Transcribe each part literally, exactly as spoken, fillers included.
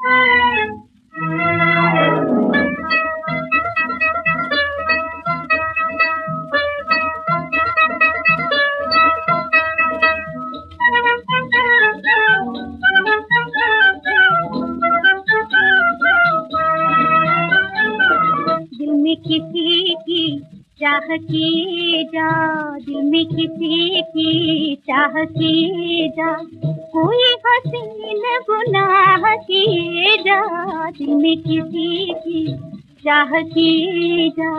किसी की चाह किए जा, दिल में किसी की चाह किए जा, कोई हसीन गुनाह किए जा, दिल में किसी की चाह किए जा।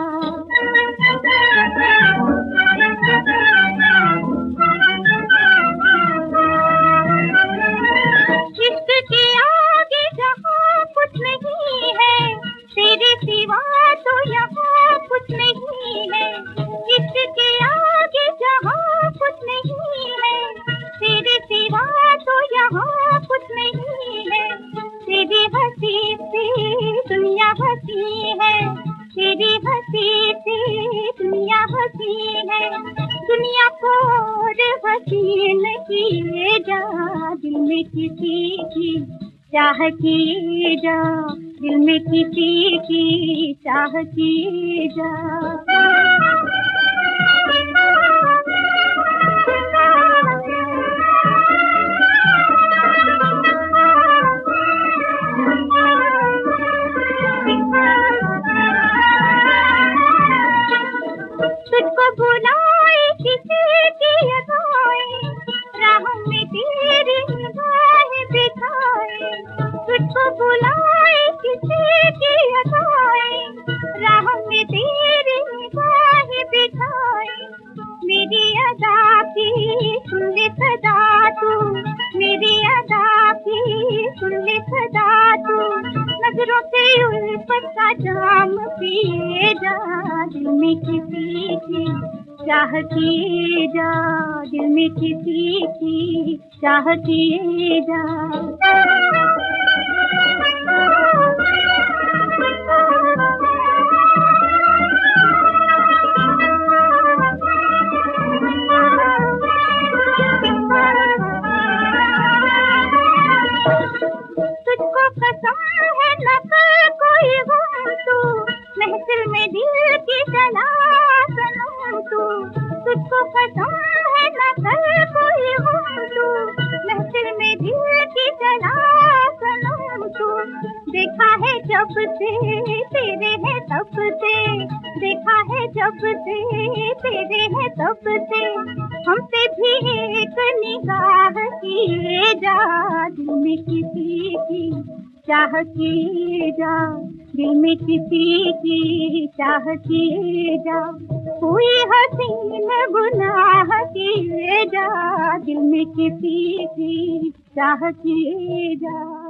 इश्क के आगे जहाँ कुछ नहीं है, तेरे सिवा तो यहाँ कुछ नहीं है। इश्क के आगे जहाँ कुछ नहीं है, तेरे सिवा तो यहाँ कुछ नहीं है। तेरी हंसी से दुनिया हंसी है, तेरी हंसी से दुनिया हंसी है। दुनिया को और हसीन किए जा, दिल में किसी की चाह किए जा, दिल में किसी की चाह किए जा। तुझको बुलाए किसी की अदाएं, राहों में तेरी निगाहें बिठाए। तुझको बुलाए किसी की अदाएं, राहों में तेरी निगाहें बिठाए। मेरी अदा की सुन ले सदा तू, मेरी अदा की सुन ले सदा तू। नजरों से उल्फत का जाम पिए जा, दिल में किसी की चाह किए जा, दिल में किसी की चाह किए जा। तुझको कसम है न कर कोई गम तू, महफिल में दिल की जला सनम तू। तुझको कसम है न कर कोई गम तू, महफिल में दिल की जला सनम तू। देखा है जब से तेरे है तब से, देखा है जब से तेरे है तब से। हम पे भी एक निगाह किए जा, दिल में किसी की चाह किए जा, दिल में किसी की चाह किए जा। कोई हसीन गुनाह किए जा, दिल में किसी की चाह किए जा।